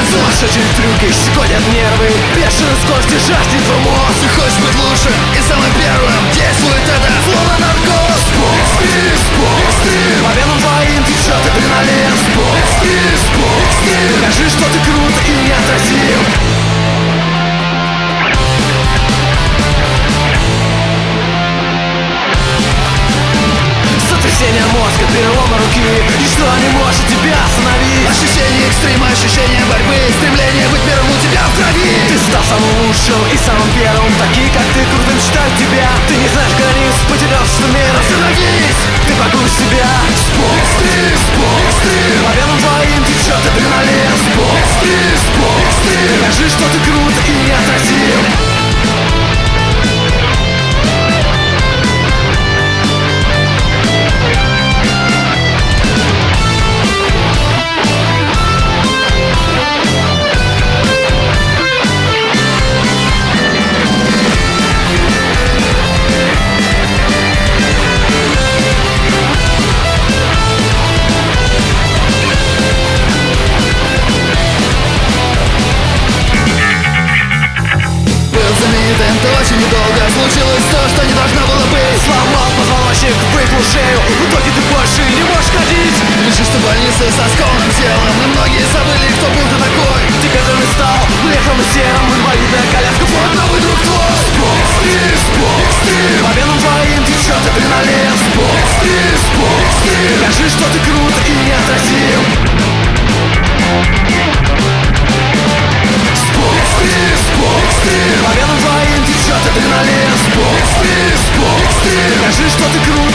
Сумасшедшие трюки щекотят нервы, бешеная скорость держать твой мозг. Ты хочешь быть лучше и самым первым, действует это словно наркоз. Экстрим, По венам твоим течет адреналин. экстрим, Покажи, что ты крут и неотразим. Сотрясение мозга, перелома руки, ничто не может тебя остановить. ощущение экстрима, ощущение борьбы, стремление быть первым у тебя в крови. Ты стал самым лучшим и самым первым. Такие, как ты, крутым считают тебя. Ты не знаешь границ, потерял мир. Остановись! Ты погубишь себя. Экстрим, По венам твоим течет адреналин. экстрим, Покажи, что ты крут и неотразим. ты очень недолго. Случилось то, что не должно было быть. Сломал позвоночник, выпал шею. В итоге ты больше не можешь ходить. Лежишь в больнице со скованным телом, и многие забыли, кто был ты такой. Теперь ты стал лехом и серым. Инвалидная коляска, вот новый друг твой. Экстрим, По венам твоим течет адреналин. экстрим, Покажи, что ты крут и неотразим. экстрим, По венам твоим течет адреналин. экстрим, Покажи, что ты крут